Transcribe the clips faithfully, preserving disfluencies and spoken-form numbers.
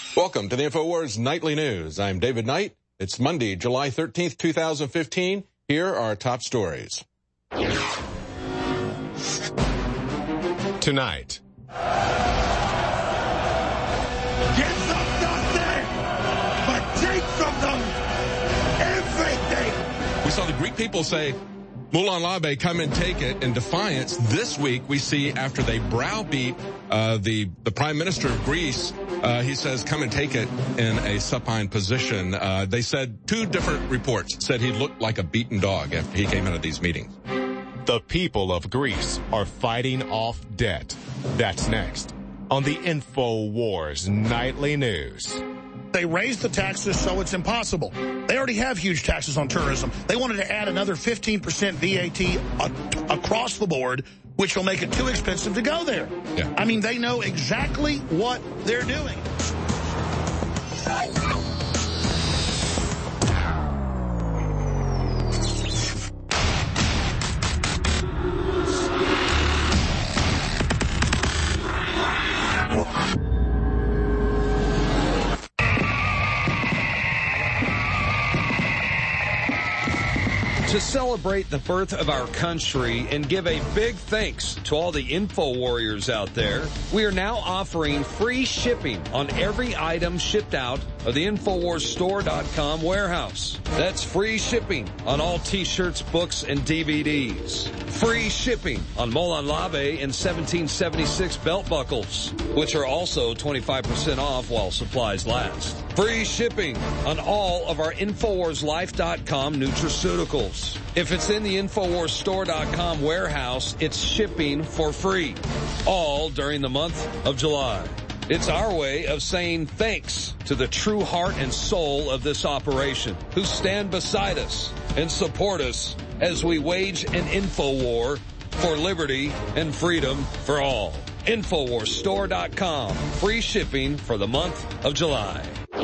Welcome to the InfoWars Nightly News. I'm David Knight. It's Monday, July thirteenth, two thousand fifteen. Here are our top stories. Tonight. Give them nothing, but take from them everything. We saw the Greek people say, Moulin Labe, come and take it, in defiance. This week, we see after they browbeat uh, the, the Prime Minister of Greece, uh, he says, come and take it in a supine position. Uh, they said two different reports said he looked like a beaten dog after he came out of these meetings. The people of Greece are fighting off debt. That's next on the InfoWars Nightly News. They raised the taxes so it's impossible. They already have huge taxes on tourism. They wanted to add another fifteen percent V A T a- across the board, which will make it too expensive to go there. Yeah. I mean, they know exactly what they're doing. To celebrate the birth of our country and give a big thanks to all the info warriors out there, we are now offering free shipping on every item shipped out of the Infowars Store dot com warehouse. That's free shipping on all t-shirts, books, and D V Ds. Free shipping on Moulin Labe and seventeen seventy-six belt buckles, which are also twenty-five percent off while supplies last. Free shipping on all of our Infowars Life dot com nutraceuticals. If it's in the Infowars Store dot com warehouse, it's shipping for free, all during the month of July. It's our way of saying thanks to the true heart and soul of this operation, who stand beside us and support us as we wage an info war for liberty and freedom for all. Infowars Store dot com, free shipping for the month of July.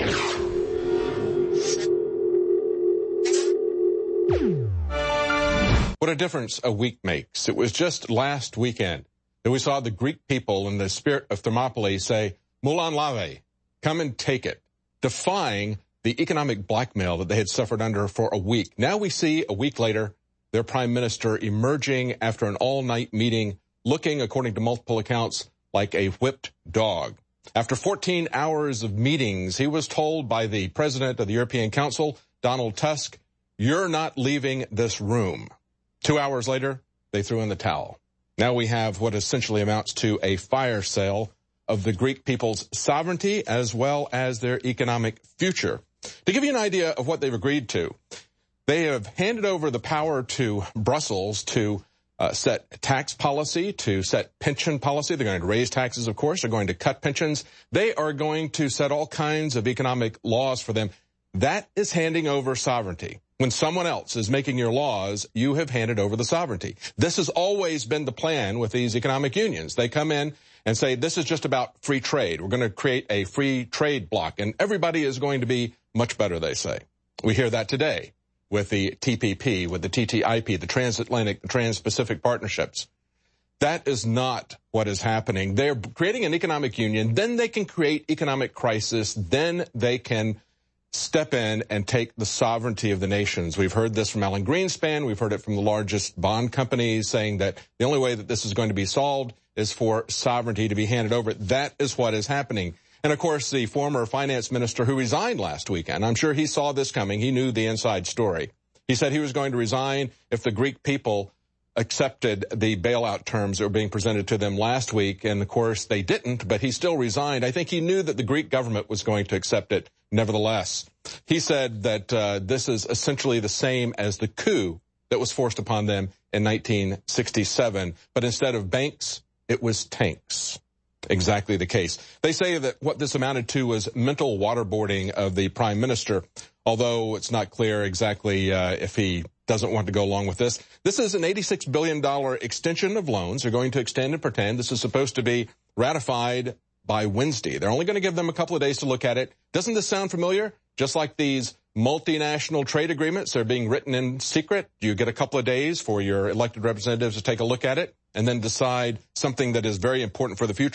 What a difference a week makes. It was just last weekend that we saw the Greek people in the spirit of Thermopylae say, Moulin Labe, come and take it, defying the economic blackmail that they had suffered under for a week. Now we see, a week later, their prime minister emerging after an all-night meeting, looking, according to multiple accounts, like a whipped dog. After fourteen hours of meetings, he was told by the president of the European Council, Donald Tusk, you're not leaving this room. Two hours later, they threw in the towel. Now we have what essentially amounts to a fire sale of the Greek people's sovereignty as well as their economic future. To give you an idea of what they've agreed to, they have handed over the power to Brussels to uh, set tax policy, to set pension policy. They're going to raise taxes, of course. They're going to cut pensions. They are going to set all kinds of economic laws for them. That is handing over sovereignty. When someone else is making your laws, you have handed over the sovereignty. This has always been the plan with these economic unions. They come in and say, this is just about free trade. We're going to create a free trade bloc, and everybody is going to be much better, they say. We hear that today with the T P P, with the T T I P, the Transatlantic, the Trans-Pacific Partnerships. That is not what is happening. They're creating an economic union, then they can create economic crisis, then they can step in and take the sovereignty of the nations. We've heard this from Alan Greenspan. We've heard it from the largest bond companies saying that the only way that this is going to be solved is for sovereignty to be handed over. That is what is happening. And, of course, the former finance minister who resigned last weekend, I'm sure he saw this coming. He knew the inside story. He said he was going to resign if the Greek people accepted the bailout terms that were being presented to them last week. And, of course, they didn't, but he still resigned. I think he knew that the Greek government was going to accept it nevertheless. He said that uh, this is essentially the same as the coup that was forced upon them in nineteen sixty-seven. But instead of banks, it was tanks. Exactly the case. They say that what this amounted to was mental waterboarding of the prime minister, although it's not clear exactly uh, if he doesn't want to go along with this. This is an eighty-six billion dollars extension of loans. They're going to extend and pretend. This is supposed to be ratified by Wednesday. They're only going to give them a couple of days to look at it. Doesn't this sound familiar? Just like these multinational trade agreements, they're being written in secret. You get a couple of days for your elected representatives to take a look at it and then decide something that is very important for the future.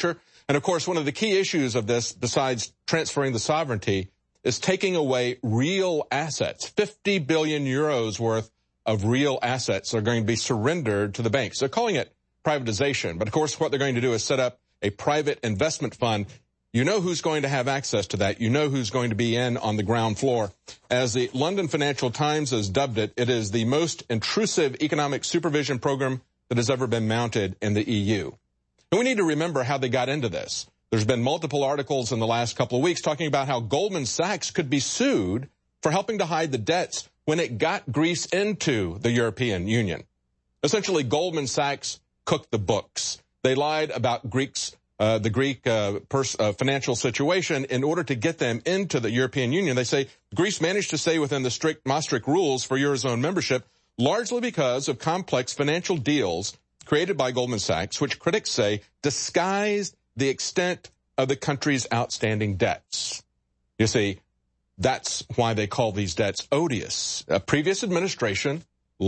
And of course, one of the key issues of this, besides transferring the sovereignty, is taking away real assets. fifty billion euros worth of real assets are going to be surrendered to the banks. They're calling it privatization. But of course, what they're going to do is set up a private investment fund. You know who's going to have access to that. You know who's going to be in on the ground floor. As the London Financial Times has dubbed it, it is the most intrusive economic supervision program that has ever been mounted in the E U. And we need to remember how they got into this. There's been multiple articles in the last couple of weeks talking about how Goldman Sachs could be sued for helping to hide the debts when it got Greece into the European Union. Essentially, Goldman Sachs cooked the books. They lied about Greeks, uh, the Greek uh, pers- uh, financial situation in order to get them into the European Union. They say Greece managed to stay within the strict Maastricht rules for Eurozone membership, largely because of complex financial deals created by Goldman Sachs, which critics say disguised the extent of the country's outstanding debts. You see, that's why they call these debts odious. A previous administration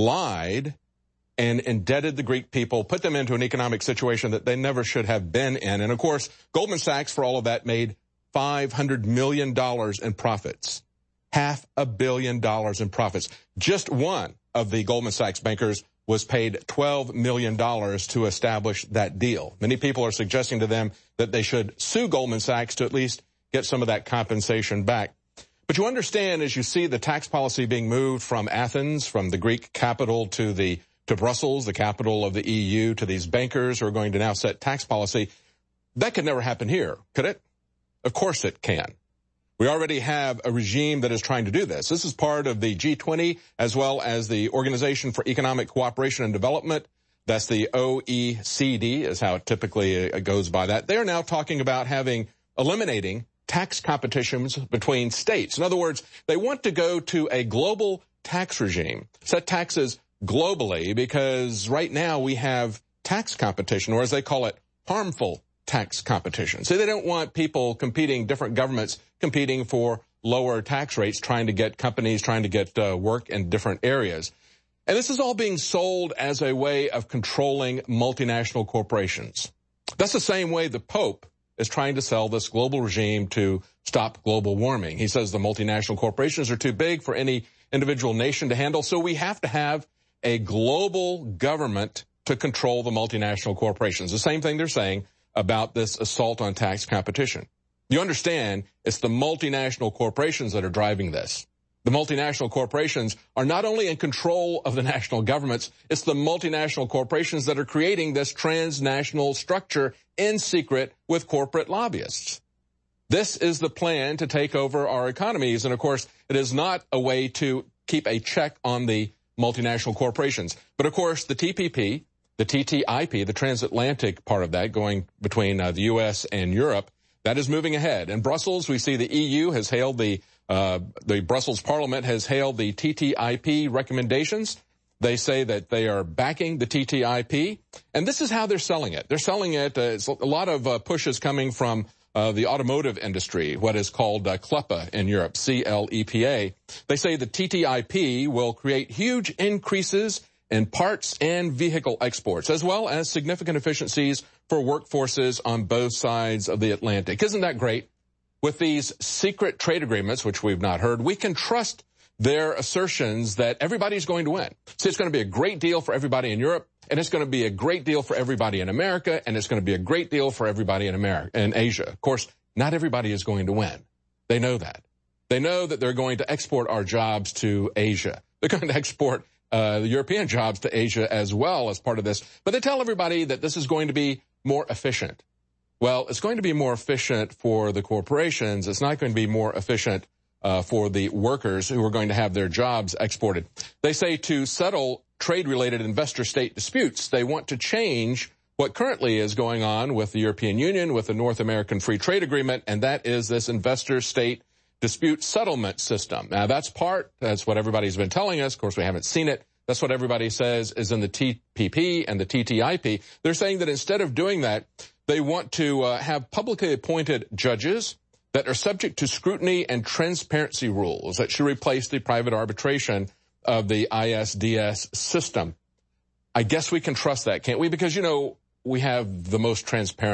lied and indebted the Greek people, put them into an economic situation that they never should have been in. And of course, Goldman Sachs, for all of that, made five hundred million dollars in profits. Half a billion dollars in profits. Just one of the Goldman Sachs bankers was paid twelve million dollars to establish that deal. Many people are suggesting to them that they should sue Goldman Sachs to at least get some of that compensation back. But you understand, as you see the tax policy being moved from Athens, from the Greek capital to the to Brussels, the capital of the E U, to these bankers who are going to now set tax policy, that could never happen here, could it? Of course it can. We already have a regime that is trying to do this. This is part of the G twenty as well as the Organization for Economic Cooperation and Development. That's the O E C D is how it typically goes by that. They're now talking about having, eliminating tax competitions between states. In other words, they want to go to a global tax regime, set taxes globally, because right now we have tax competition, or as they call it, harmful tax competition. So they don't want people competing, different governments competing for lower tax rates, trying to get companies, trying to get uh, work in different areas. And this is all being sold as a way of controlling multinational corporations. That's the same way the Pope is trying to sell this global regime to stop global warming. He says the multinational corporations are too big for any individual nation to handle, so we have to have a global government to control the multinational corporations. The same thing they're saying about this assault on tax competition. You understand, it's the multinational corporations that are driving this. The multinational corporations are not only in control of the national governments, it's the multinational corporations that are creating this transnational structure in secret with corporate lobbyists. This is the plan to take over our economies, and of course, it is not a way to keep a check on the multinational corporations. But of course, the T P P, the T T I P, the transatlantic part of that going between uh, the U S and Europe, that is moving ahead. In Brussels, we see the E U has hailed the, uh, the Brussels Parliament has hailed the T T I P recommendations. They say that they are backing the T T I P. And this is how they're selling it. They're selling it, uh, it's a lot of uh, pushes coming from uh, the automotive industry, what is called uh, CLEPA in Europe, C L E P A. They say the T T I P will create huge increases in parts and vehicle exports, as well as significant efficiencies for workforces on both sides of the Atlantic. Isn't that great? With these secret trade agreements, which we've not heard, we can trust their assertions that everybody's going to win. See, it's going to be a great deal for everybody in Europe, and it's going to be a great deal for everybody in America, and it's going to be a great deal for everybody in America, in Asia. Of course, not everybody is going to win. They know that. They know that they're going to export our jobs to Asia. They're going to export Uh, the European jobs to Asia as well as part of this. But they tell everybody that this is going to be more efficient. Well, it's going to be more efficient for the corporations. It's not going to be more efficient uh, for the workers who are going to have their jobs exported. They say to settle trade-related investor-state disputes, they want to change what currently is going on with the European Union, with the North American Free Trade Agreement, and that is this investor-state dispute settlement system. Now, that's part, that's what everybody's been telling us. Of course, we haven't seen it. That's what everybody says is in the T P P and the T T I P. They're saying that instead of doing that, they want to uh, have publicly appointed judges that are subject to scrutiny and transparency rules that should replace the private arbitration of the I S D S system. I guess we can trust that, can't we? Because, you know, we have the most transparent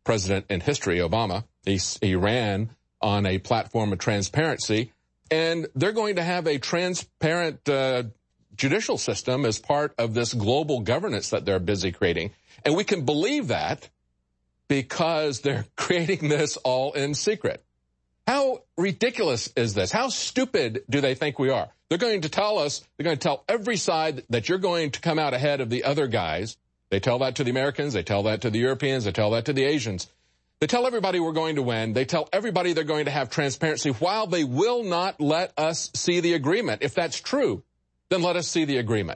president in history, Obama. He, he ran on a platform of transparency, and they're going to have a transparent uh, judicial system as part of this global governance that they're busy creating. And we can believe that because they're creating this all in secret. How ridiculous is this? How stupid do they think we are? They're going to tell us, they're going to tell every side that you're going to come out ahead of the other guys. They tell that to the Americans. They tell that to the Europeans. They tell that to the Asians. They tell everybody we're going to win. They tell everybody they're going to have transparency while they will not let us see the agreement. If that's true, then let us see the agreement.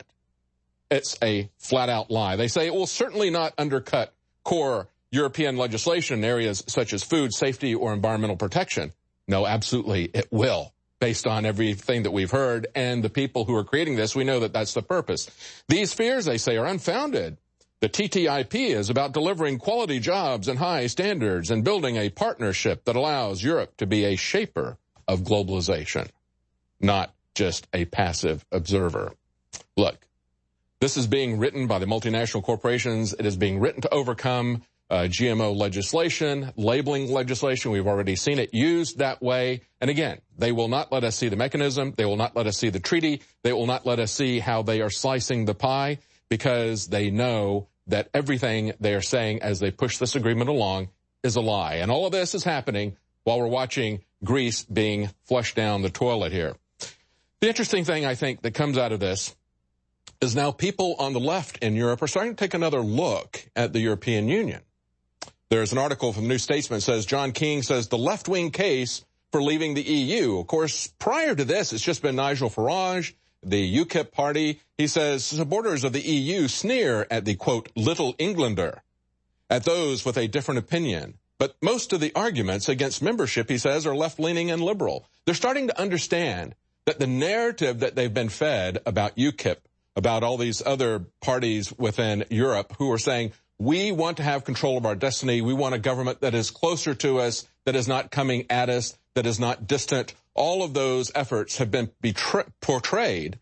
It's a flat-out lie. They say it will certainly not undercut core European legislation in areas such as food safety or environmental protection. No, absolutely, it will. Based on everything that we've heard and the people who are creating this, we know that that's the purpose. These fears, they say, are unfounded. The T T I P is about delivering quality jobs and high standards and building a partnership that allows Europe to be a shaper of globalization, not just a passive observer. Look, this is being written by the multinational corporations. It is being written to overcome uh, G M O legislation, labeling legislation. We've already seen it used that way. And again, they will not let us see the mechanism. They will not let us see the treaty. They will not let us see how they are slicing the pie, because they know that everything they are saying as they push this agreement along is a lie. And all of this is happening while we're watching Greece being flushed down the toilet here. The interesting thing, I think, that comes out of this is now people on the left in Europe are starting to take another look at the European Union. There's an article from the New Statesman that says, John King says, the left-wing case for leaving the E U. Of course, prior to this, it's just been Nigel Farage, the UKIP party. He says supporters of the E U sneer at the, quote, little Englander, at those with a different opinion. But most of the arguments against membership, he says, are left-leaning and liberal. They're starting to understand that the narrative that they've been fed about UKIP, about all these other parties within Europe who are saying, we want to have control of our destiny. We want a government that is closer to us, that is not coming at us, that is not distant. All of those efforts have been betray- portrayed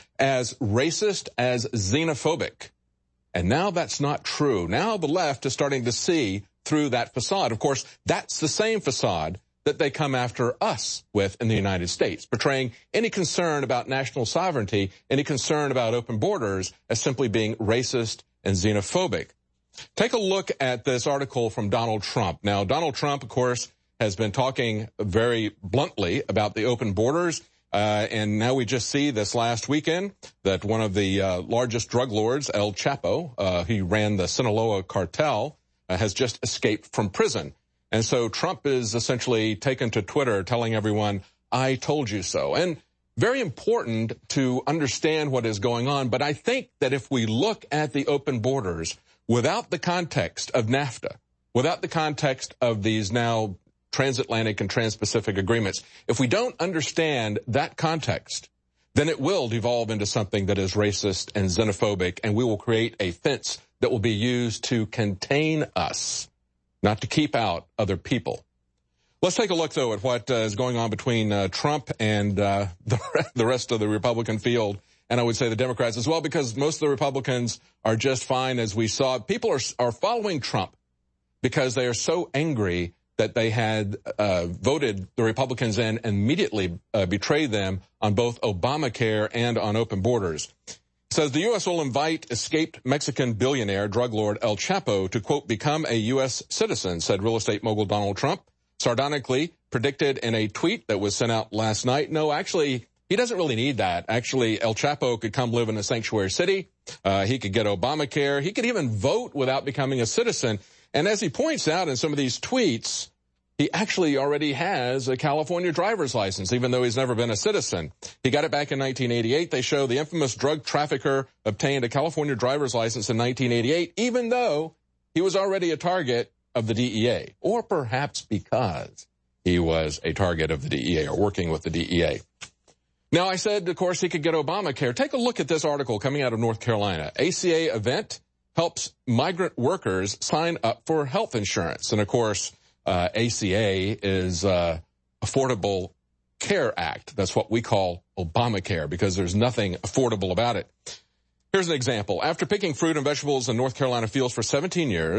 as racist, as xenophobic. And now that's not true. Now the left is starting to see through that facade. Of course, that's the same facade that they come after us with in the United States, portraying any concern about national sovereignty, any concern about open borders as simply being racist and xenophobic. Take a look at this article from Donald Trump. Now, Donald Trump, of course, has been talking very bluntly about the open borders, uh, and now we just see this last weekend that one of the uh, largest drug lords, El Chapo, uh, he ran the Sinaloa cartel, uh, has just escaped from prison. And so Trump is essentially taken to Twitter telling everyone, I told you so. And very important to understand what is going on. But I think that if we look at the open borders without the context of NAFTA, without the context of these now transatlantic and trans-Pacific agreements, if we don't understand that context, then it will devolve into something that is racist and xenophobic, and we will create a fence that will be used to contain us, not to keep out other people. Let's take a look, though, at what uh, is going on between uh, Trump and uh, the, the rest of the Republican field, and I would say the Democrats as well, because most of the Republicans are just fine, as we saw. People are, are following Trump because they are so angry that they had uh, voted the Republicans in and immediately uh, betrayed them on both Obamacare and on open borders. It says the U S will invite escaped Mexican billionaire drug lord El Chapo to, quote, become a U S citizen, said real estate mogul Donald Trump, sardonically predicted in a tweet that was sent out last night. No, actually, he doesn't really need that. Actually, El Chapo could come live in a sanctuary city. Uh, he could get Obamacare. He could even vote without becoming a citizen. And as he points out in some of these tweets, he actually already has a California driver's license, even though he's never been a citizen. He got it back in nineteen eighty-eight. They show the infamous drug trafficker obtained a California driver's license in nineteen eighty-eight, even though he was already a target of the D E A, or perhaps because he was a target of the D E A or working with the D E A. Now, I said, of course, he could get Obamacare. Take a look at this article coming out of North Carolina. A C A event helps migrant workers sign up for health insurance. And, of course, uh, A C A is uh, Affordable Care Act. That's what we call Obamacare because there's nothing affordable about it. Here's an example. After picking fruit and vegetables in North Carolina fields for seventeen years,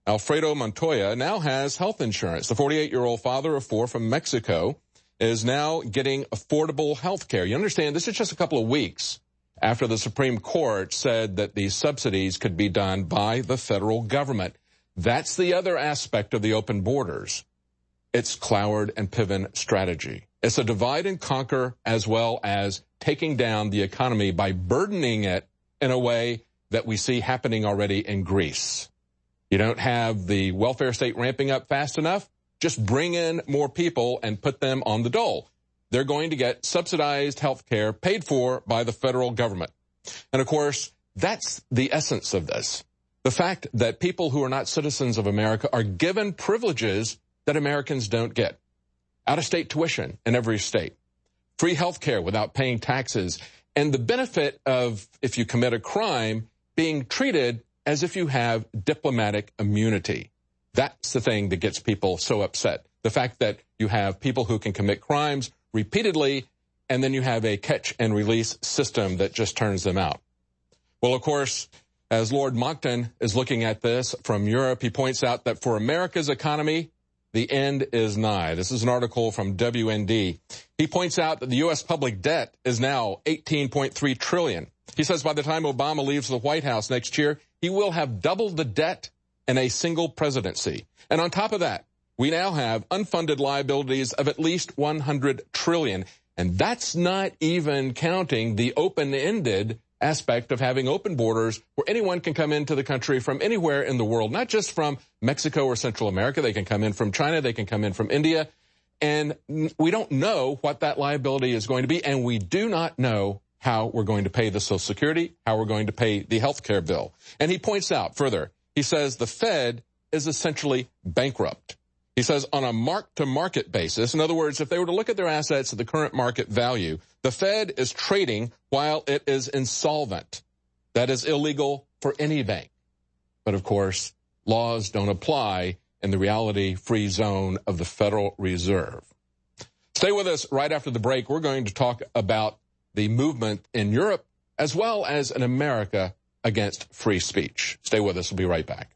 Alfredo Montoya, now has health insurance. The forty-eight-year-old father of four from Mexico is now getting affordable health care. You understand, this is just a couple of weeks after the Supreme Court said that these subsidies could be done by the federal government. That's the other aspect of the open borders. It's Cloward and Piven strategy. It's a divide and conquer as well as taking down the economy by burdening it in a way that we see happening already in Greece. You don't have the welfare state ramping up fast enough? Just bring in more people and put them on the dole. They're going to get subsidized health care paid for by the federal government. And, of course, that's the essence of this. The fact that people who are not citizens of America are given privileges that Americans don't get. Out-of-state tuition in every state. Free health care without paying taxes. And the benefit of, if you commit a crime, being treated as if you have diplomatic immunity. That's the thing that gets people so upset. The fact that you have people who can commit crimes repeatedly, and then you have a catch-and-release system that just turns them out. Well, of course, as Lord Monckton is looking at this from Europe, he points out that for America's economy, the end is nigh. This is an article from W N D. He points out that the U S public debt is now eighteen point three trillion dollars. He says by the time Obama leaves the White House next year, he will have doubled the debt in a single presidency. And on top of that, we now have unfunded liabilities of at least one hundred trillion dollars. And that's not even counting the open-ended aspect of having open borders where anyone can come into the country from anywhere in the world, not just from Mexico or Central America. They can come in from China. They can come in from India. And we don't know what that liability is going to be. And we do not know how we're going to pay the Social Security, how we're going to pay the health care bill. And he points out further, he says the Fed is essentially bankrupt. He says on a mark-to-market basis, in other words, if they were to look at their assets at the current market value, the Fed is trading while it is insolvent. That is illegal for any bank. But of course, laws don't apply in the reality-free zone of the Federal Reserve. Stay with us right after the break. We're going to talk about the movement in Europe as well as in America against free speech. Stay with us. We'll be right back.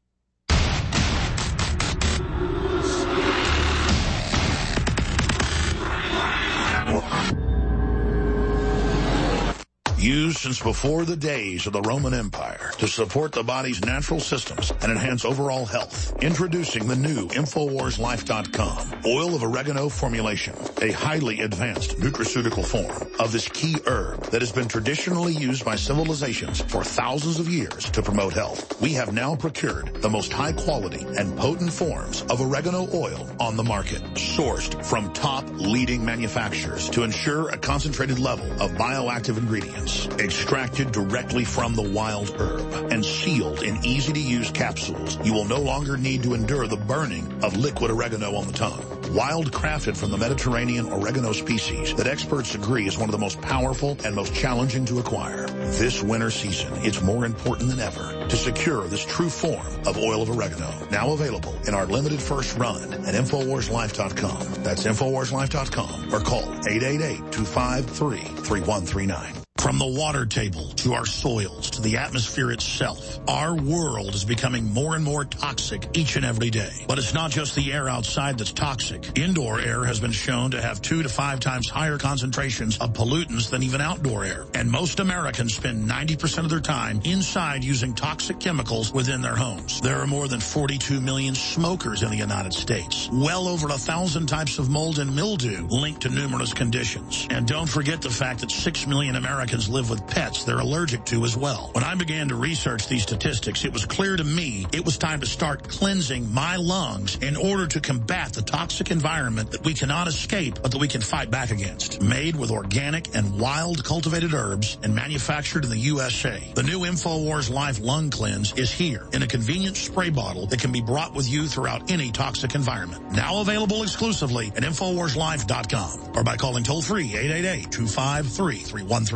Used since before the days of the Roman Empire to support the body's natural systems and enhance overall health. Introducing the new Infowars Life dot com oil of oregano formulation, a highly advanced nutraceutical form of this key herb that has been traditionally used by civilizations for thousands of years to promote health. We have now procured the most high quality and potent forms of oregano oil on the market, sourced from top leading manufacturers to ensure a concentrated level of bioactive ingredients. Extracted directly from the wild herb and sealed in easy-to-use capsules, you will no longer need to endure the burning of liquid oregano on the tongue. Wild crafted from the Mediterranean oregano species that experts agree is one of the most powerful and most challenging to acquire. This winter season, it's more important than ever to secure this true form of oil of oregano. Now available in our limited first run at Infowars Life dot com. That's Infowars Life dot com or call eight eight eight, two five three, three one three nine. From the water table to our soils to the atmosphere itself, our world is becoming more and more toxic each and every day. But it's not just the air outside that's toxic. Indoor air has been shown to have two to five times higher concentrations of pollutants than even outdoor air. And most Americans spend ninety percent of their time inside using toxic chemicals within their homes. There are more than forty-two million smokers in the United States. Well over a thousand types of mold and mildew linked to numerous conditions. And don't forget the fact that six million Americans live with pets they're allergic to as well. When I began to research these statistics, it was clear to me it was time to start cleansing my lungs in order to combat the toxic environment that we cannot escape, but that we can fight back against. Made with organic and wild cultivated herbs and manufactured in the U S A, the new Infowars Life Lung Cleanse is here in a convenient spray bottle that can be brought with you throughout any toxic environment. Now available exclusively at Infowars Life dot com or by calling toll-free eight eight eight, two five three, three one three nine.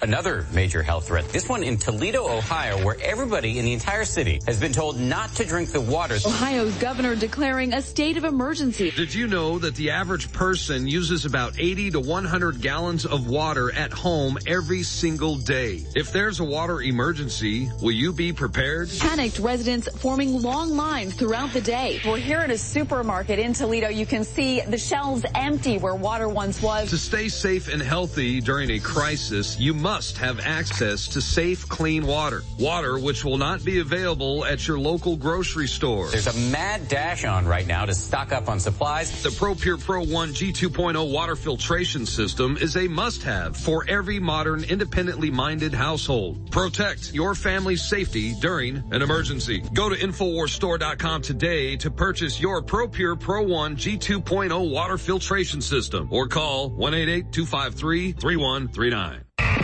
another major health threat, this one in Toledo, Ohio, where everybody in the entire city has been told not to drink the water. Ohio's governor declaring a state of emergency. Did you know that the average person uses about eighty to one hundred gallons of water at home every single day? If there's a water emergency, will you be prepared? Panicked residents forming long lines throughout the day. We're here at a supermarket in Toledo. You can see the shelves empty where water once was. To stay safe and healthy during a crisis, you must have access to safe, clean water. Water which will not be available at your local grocery store. There's a mad dash on right now to stock up on supplies. The ProPure Pro one G two point oh water filtration system is a must-have for every modern, independently minded household. Protect your family's safety during an emergency. Go to Infowars Store dot com today to purchase your ProPure Pro one G two point oh water filtration system or call one eight eight, two five three, three one three nine.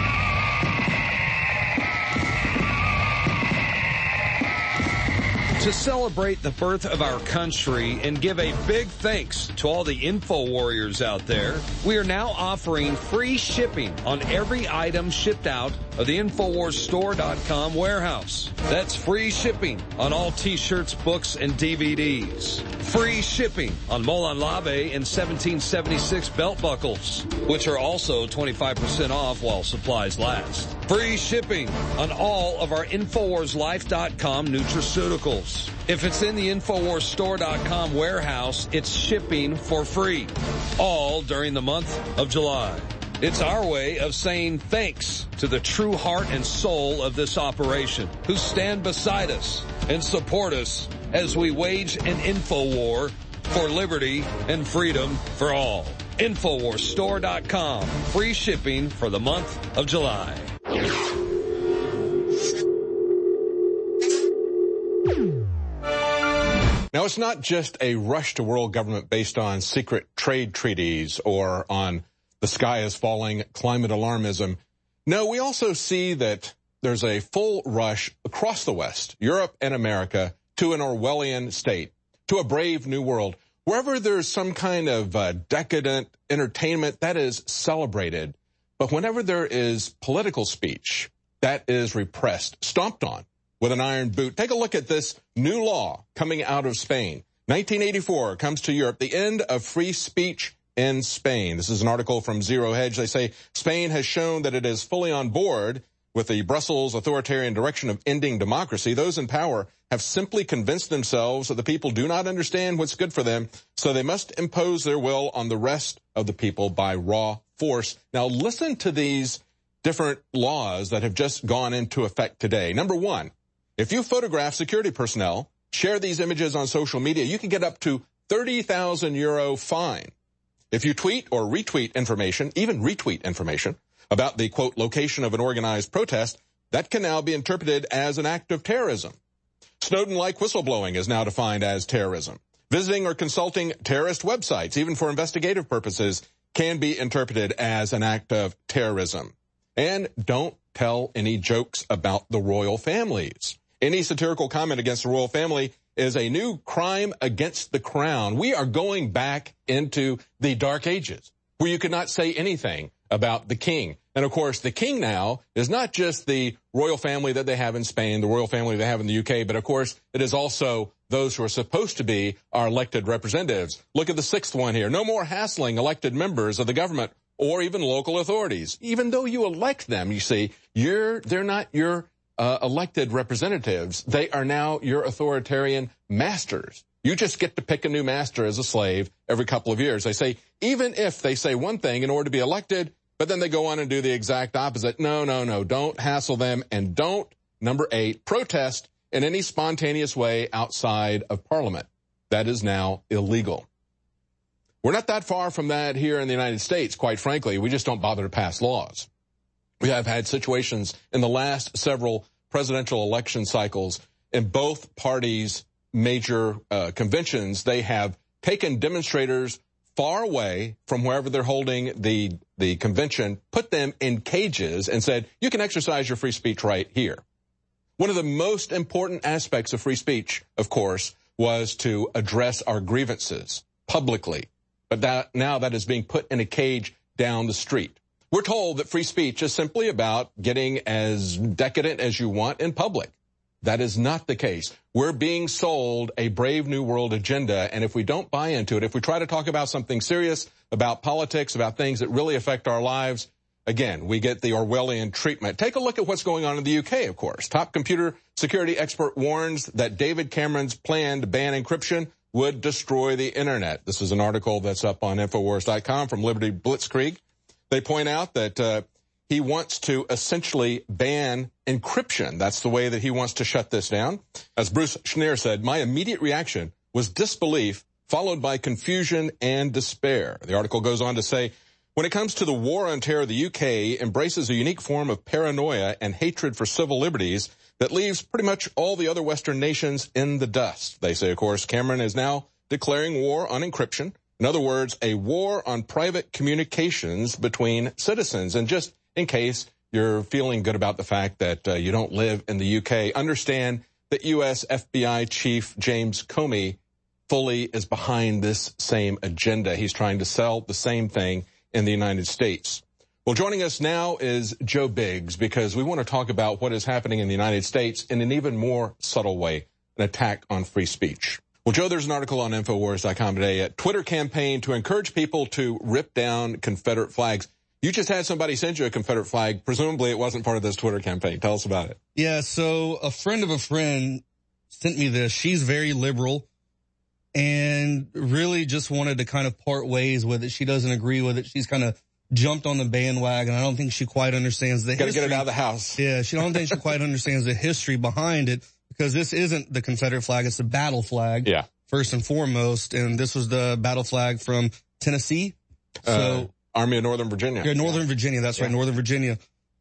To celebrate the birth of our country and give a big thanks to all the info warriors out there, we are now offering free shipping on every item shipped out of the Infowars Store dot com warehouse. That's free shipping on all t-shirts, books, and D V Ds. Free shipping on Molon Lave and seventeen seventy-six belt buckles, which are also twenty-five percent off while supplies last. Free shipping on all of our Infowars Life dot com nutraceuticals. If it's in the Infowars Store dot com warehouse, it's shipping for free, all during the month of July. It's our way of saying thanks to the true heart and soul of this operation, who stand beside us and support us as we wage an info war for liberty and freedom for all. Infowars Store dot com, free shipping for the month of July. Now, it's not just a rush to world government based on secret trade treaties or on the sky is falling climate alarmism. No, we also see that there's a full rush across the West, Europe and America, to an Orwellian state, to a brave new world. Wherever there's some kind of uh, decadent entertainment, that is celebrated. But whenever there is political speech, that is repressed, stomped on with an iron boot. Take a look at this new law coming out of Spain. nineteen eighty-four comes to Europe, the end of free speech in Spain. This is an article from Zero Hedge. They say Spain has shown that it is fully on board with the Brussels authoritarian direction of ending democracy. Those in power have simply convinced themselves that the people do not understand what's good for them, so they must impose their will on the rest of the people by raw force. Now listen to these different laws that have just gone into effect today. Number one, if you photograph security personnel, share these images on social media, you can get up to thirty thousand euro fine. If you tweet or retweet information, even retweet information, about the, quote, location of an organized protest, that can now be interpreted as an act of terrorism. Snowden-like whistleblowing is now defined as terrorism. Visiting or consulting terrorist websites, even for investigative purposes, can be interpreted as an act of terrorism. And don't tell any jokes about the royal families. Any satirical comment against the royal family is a new crime against the crown. We are going back into the Dark Ages, where you could not say anything about the king. And, of course, the king now is not just the royal family that they have in Spain, the royal family they have in the U K, but, of course, it is also those who are supposed to be our elected representatives. Look at the sixth one here. No more hassling elected members of the government or even local authorities. Even though you elect them, you see, you're they're not your uh, elected representatives. They are now your authoritarian masters. You just get to pick a new master as a slave every couple of years. They say, even if they say one thing in order to be elected, but then they go on and do the exact opposite. No, no, no, don't hassle them, and don't, number eight, protest in any spontaneous way outside of Parliament. That is now illegal. We're not that far from that here in the United States, quite frankly. We just don't bother to pass laws. We have had situations in the last several presidential election cycles in both parties' major uh, conventions. They have taken demonstrators far away from wherever they're holding the the convention, put them in cages, and said, you can exercise your free speech right here. One of the most important aspects of free speech, of course, was to address our grievances publicly. But that, now that is being put in a cage down the street. We're told that free speech is simply about getting as decadent as you want in public. That is not the case. We're being sold a Brave New World agenda, and if we don't buy into it, if we try to talk about something serious, about politics, about things that really affect our lives, again, we get the Orwellian treatment. Take a look at what's going on in the U K, of course. Top computer security expert warns that David Cameron's plan to ban encryption would destroy the internet. This is an article that's up on Infowars dot com from Liberty Blitzkrieg. They point out that uh, he wants to essentially ban encryption. That's the way that he wants to shut this down. As Bruce Schneier said, my immediate reaction was disbelief, followed by confusion and despair. The article goes on to say, when it comes to the war on terror, the U K embraces a unique form of paranoia and hatred for civil liberties that leaves pretty much all the other Western nations in the dust. They say, of course, Cameron is now declaring war on encryption. In other words, a war on private communications between citizens. And just in case you're feeling good about the fact that uh, you don't live in the U K, understand that U S F B I Chief James Comey fully is behind this same agenda. He's trying to sell the same thing in the United States. Well, joining us now is Joe Biggs, because we want to talk about what is happening in the United States in an even more subtle way, an attack on free speech. Well, Joe, there's an article on Infowars dot com today, a Twitter campaign to encourage people to rip down Confederate flags. You just had somebody send you a Confederate flag. Presumably it wasn't part of this Twitter campaign. Tell us about it. Yeah, so a friend of a friend sent me this. She's very liberal and really just wanted to kind of part ways with it. She doesn't agree with it. She's kind of jumped on the bandwagon. I don't think she quite understands the history. Got to get it out of the house. Yeah, she don't think she quite understands the history behind it, because this isn't the Confederate flag. It's the battle flag. Yeah. First and foremost. And this was the battle flag from Tennessee. So. Uh, Army of Northern Virginia. Yeah, Northern yeah. Virginia. That's yeah. right. Northern Virginia.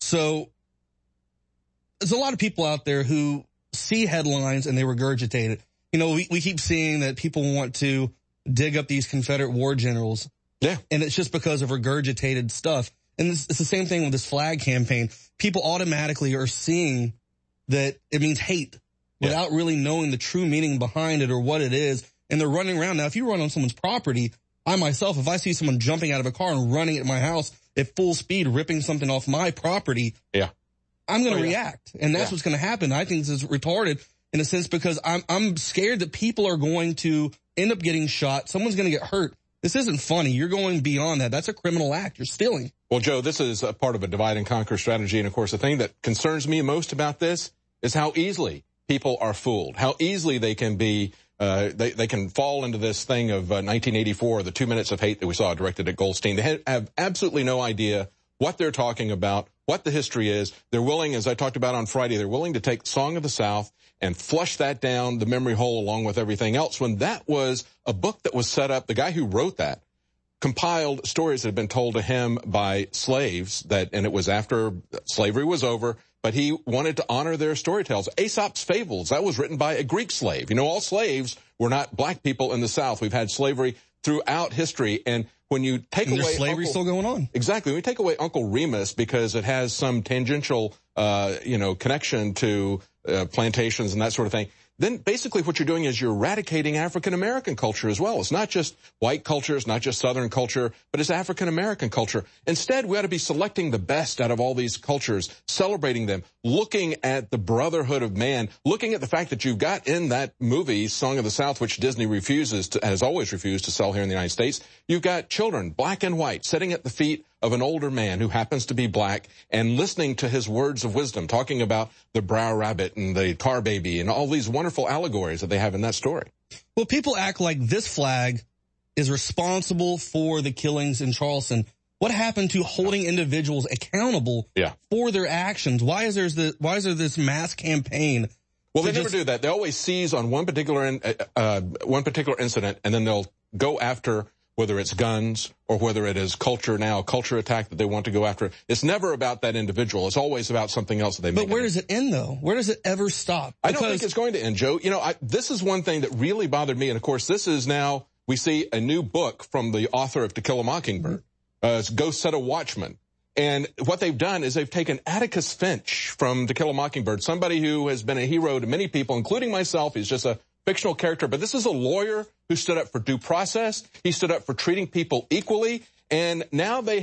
So there's a lot of people out there who see headlines and they regurgitate it. You know, we, we keep seeing that people want to dig up these Confederate war generals. Yeah. And it's just because of regurgitated stuff. And this, it's the same thing with this flag campaign. People automatically are seeing that it means hate yeah. without really knowing the true meaning behind it or what it is. And they're running around. Now, if you run on someone's property, I myself, if I see someone jumping out of a car and running at my house at full speed, ripping something off my property, yeah, I'm going to oh, yeah. react. And that's yeah. what's going to happen. I think this is retarded in a sense, because I'm, I'm scared that people are going to end up getting shot. Someone's going to get hurt. This isn't funny. You're going beyond that. That's a criminal act. You're stealing. Well, Joe, this is a part of a divide and conquer strategy. And of course, the thing that concerns me most about this is how easily people are fooled, how easily they can be Uh, they, they can fall into this thing of uh, nineteen eighty-four, the two minutes of hate that we saw directed at Goldstein. They ha- have absolutely no idea what they're talking about, what the history is. They're willing, as I talked about on Friday, they're willing to take Song of the South and flush that down the memory hole along with everything else, when that was a book that was set up. The guy who wrote that compiled stories that had been told to him by slaves, that, and it was after slavery was over, but he wanted to honor their storytales. Aesop's Fables, that was written by a Greek slave. You know, all slaves were not black people in the South. We've had slavery throughout history. And when you take and away slavery Uncle, still going on. Exactly. When you take away Uncle Remus because it has some tangential, uh, you know, connection to uh, plantations and that sort of thing, then basically what you're doing is you're eradicating African-American culture as well. It's not just white culture, it's not just Southern culture, but it's African-American culture. Instead, we ought to be selecting the best out of all these cultures, celebrating them, looking at the brotherhood of man, looking at the fact that you've got in that movie, Song of the South, which Disney refuses to, has always refused to sell here in the United States, you've got children, black and white, sitting at the feet of an older man who happens to be black and listening to his words of wisdom, talking about the brow rabbit and the tar baby and all these wonderful allegories that they have in that story. Well, people act like this flag is responsible for the killings in Charleston. What happened to holding individuals accountable yeah. for their actions? Why is there this, why is there this mass campaign? Well, they never do that. They always seize on one particular in, uh, one particular incident, and then they'll go after whether it's guns or whether it is culture now, a culture attack that they want to go after. It's never about that individual. It's always about something else that they make. But where does it end, though? Where does it ever stop? Because I don't think it's going to end, Joe. You know, I, this is one thing that really bothered me. And, of course, this is now, we see a new book from the author of To Kill a Mockingbird. Uh, it's Ghost Set of Watchmen. And what they've done is they've taken Atticus Finch from To Kill a Mockingbird, somebody who has been a hero to many people, including myself. He's just a fictional character, but this is a lawyer who stood up for due process. He stood up for treating people equally, and now they have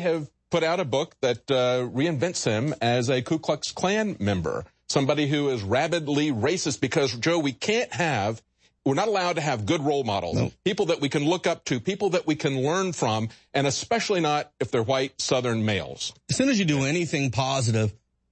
put out a book that uh, reinvents him as a Ku Klux Klan member, somebody who is rabidly racist because, Joe, we can't have, we're not allowed to have good role models, no. people that we can look up to, people that we can learn from, and especially not if they're white Southern males. As soon as you do anything positive,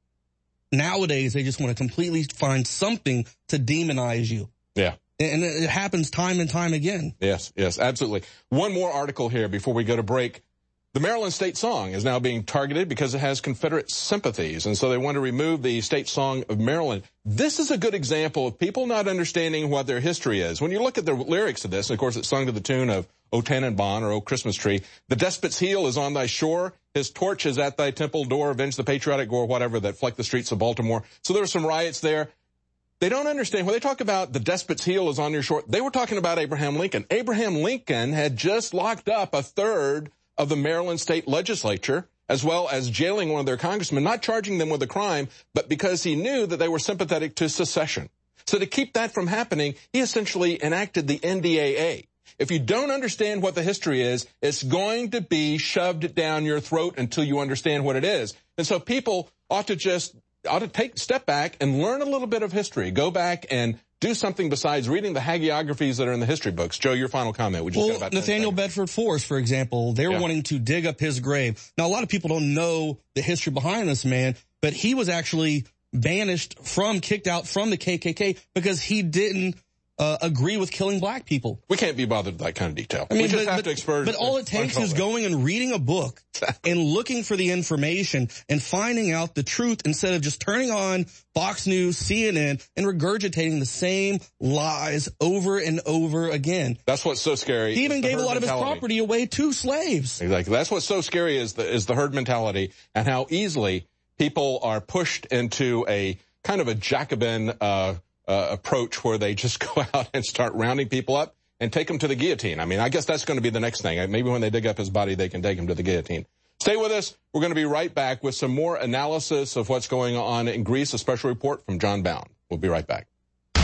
nowadays they just want to completely find something to demonize you. Yeah. And it happens time and time again. Yes, yes, absolutely. One more article here before we go to break. The Maryland state song is now being targeted because it has Confederate sympathies, and so they want to remove the state song of Maryland. This is a good example of people not understanding what their history is. When you look at the lyrics of this, and of course it's sung to the tune of O Tannenbaum or O Christmas Tree, the despot's heel is on thy shore, his torch is at thy temple door, avenge the patriotic gore, whatever, that fleck the streets of Baltimore. So there were some riots there. They don't understand. When they talk about the despot's heel is on your shore, they were talking about Abraham Lincoln. Abraham Lincoln had just locked up a third of the Maryland state legislature, as well as jailing one of their congressmen, not charging them with a crime, but because he knew that they were sympathetic to secession. So to keep that from happening, he essentially enacted the N D A A. If you don't understand what the history is, it's going to be shoved down your throat until you understand what it is. And so people ought to just ought to take a step back and learn a little bit of history. Go back and do something besides reading the hagiographies that are in the history books. Joe, your final comment. We just well, got about Nathaniel Bedford Forrest, for example, they were yeah. wanting to dig up his grave. Now, a lot of people don't know the history behind this man, but he was actually banished from, kicked out from the K K K because he didn't uh, agree with killing black people. We can't be bothered with that kind of detail. I mean, we just but, have but, to expose. But all it takes is going and reading a book and looking for the information and finding out the truth instead of just turning on Fox News, C N N, and regurgitating the same lies over and over again. That's what's so scary. He even gave a lot mentality. of his property away to slaves. Exactly. That's what's so scary is the, is the herd mentality and how easily people are pushed into a kind of a Jacobin uh, uh, approach where they just go out and start rounding people up and take them to the guillotine. I mean, I guess that's going to be the next thing. Maybe when they dig up his body, they can take him to the guillotine. Stay with us. We're going to be right back with some more analysis of what's going on in Greece, a special report from John Bound. We'll be right back.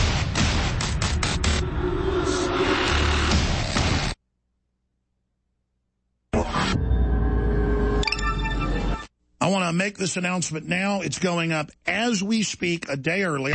I want to make this announcement now. It's going up as we speak, a day early.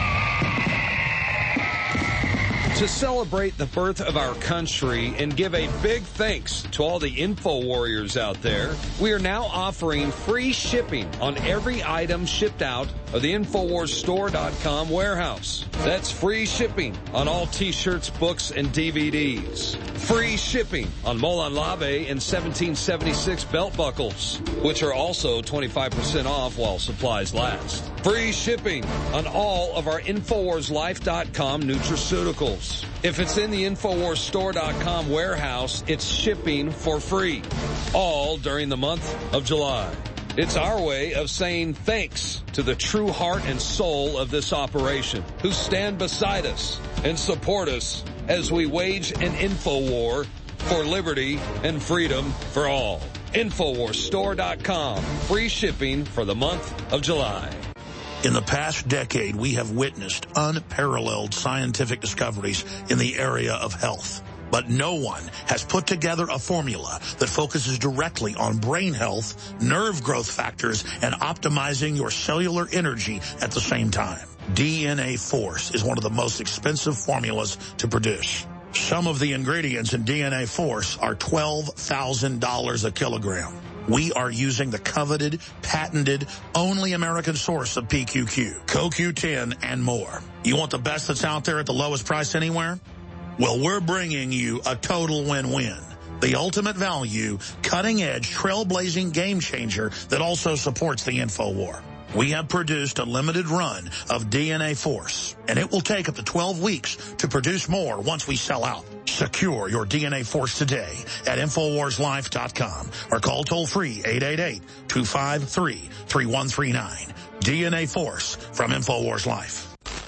To celebrate the birth of our country and give a big thanks to all the info warriors out there, we are now offering free shipping on every item shipped out of the Infowars Store dot com warehouse. That's free shipping on all t-shirts, books, and D V Ds. Free shipping on Molon Labe and seventeen seventy-six belt buckles, which are also twenty-five percent off while supplies last. Free shipping on all of our Infowars Life dot com nutraceuticals. If it's in the Infowars Store dot com warehouse, it's shipping for free, all during the month of July. It's our way of saying thanks to the true heart and soul of this operation, who stand beside us and support us as we wage an info war for liberty and freedom for all. Infowars Store dot com, free shipping for the month of July. In the past decade, we have witnessed unparalleled scientific discoveries in the area of health. But no one has put together a formula that focuses directly on brain health, nerve growth factors, and optimizing your cellular energy at the same time. D N A Force is one of the most expensive formulas to produce. Some of the ingredients in D N A Force are twelve thousand dollars a kilogram. We are using the coveted, patented, only American source of P Q Q, C O Q ten, and more. You want the best that's out there at the lowest price anywhere? Well, we're bringing you a total win-win. The ultimate value, cutting-edge, trailblazing game changer that also supports the InfoWar. We have produced a limited run of D N A Force, and it will take up to twelve weeks to produce more once we sell out. Secure your D N A Force today at Infowars Life dot com or call toll-free eight eight eight, two five three, three one three nine. D N A Force from Infowars Life.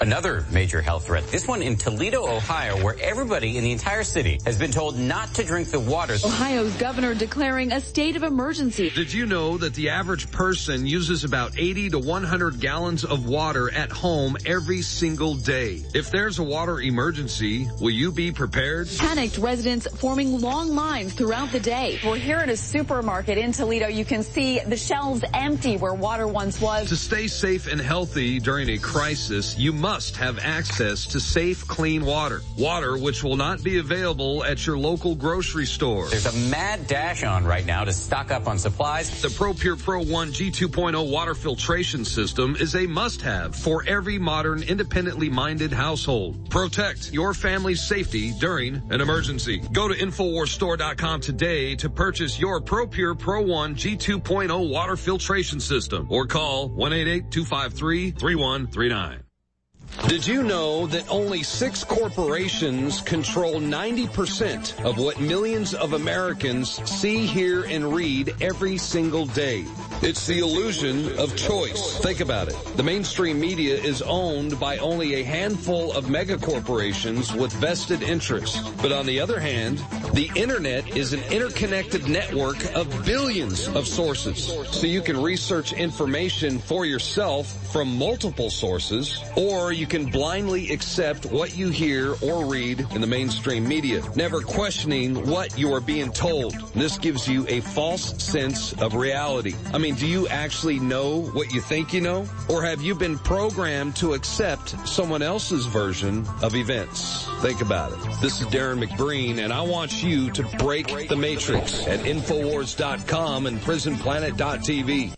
Another major health threat, this one in Toledo, Ohio, where everybody in the entire city has been told not to drink the water. Ohio's governor declaring a state of emergency. Did you know that the average person uses about eighty to one hundred gallons of water at home every single day? If there's a water emergency, will you be prepared? Panicked residents forming long lines throughout the day. We're here at a supermarket in Toledo. You can see the shelves empty where water once was. To stay safe and healthy during a crisis, you must have access to safe, clean water. Water which will not be available at your local grocery store. There's a mad dash on right now to stock up on supplies. The ProPure Pro one G two point oh water filtration system is a must-have for every modern, independently minded household. Protect your family's safety during an emergency. Go to Infowars Store dot com today to purchase your ProPure Pro one G two point oh water filtration system or call one eight eight, two five three, three one three nine. Did you know that only six corporations control ninety percent of what millions of Americans see, hear, and read every single day? It's the illusion of choice. Think about it. The mainstream media is owned by only a handful of mega corporations with vested interests. But on the other hand, the internet is an interconnected network of billions of sources. So you can research information for yourself from multiple sources, or you can blindly accept what you hear or read in the mainstream media, never questioning what you are being told. This gives you a false sense of reality. I mean, do you actually know what you think you know? Or have you been programmed to accept someone else's version of events? Think about it. This is Darren McBreen, and I want you to break the matrix at Infowars dot com and Prison Planet dot T V.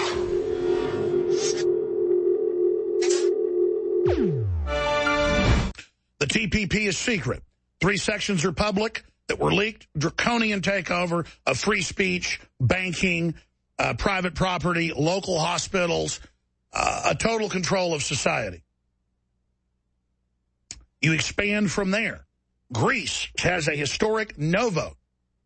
The T P P is secret. Three sections are public that were leaked. Draconian takeover of free speech, banking, uh, private property, local hospitals, uh, a total control of society. You expand from there. Greece has a historic no vote.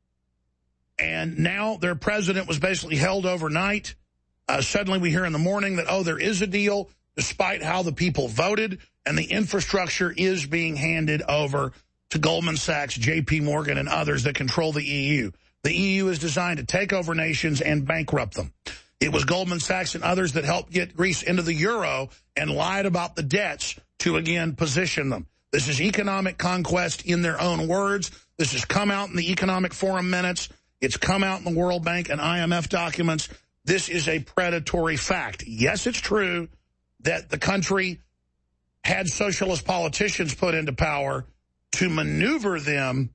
And now their president was basically held overnight. Uh, suddenly we hear in the morning that, oh, there is a deal, despite how the people voted, and the infrastructure is being handed over to Goldman Sachs, J P Morgan, and others that control the E U. The E U is designed to take over nations and bankrupt them. It was Goldman Sachs and others that helped get Greece into the euro and lied about the debts to, again, position them. This is economic conquest in their own words. This has come out in the Economic Forum minutes. It's come out in the World Bank and I M F documents. This is a predatory fact. Yes, it's true that the country had socialist politicians put into power to maneuver them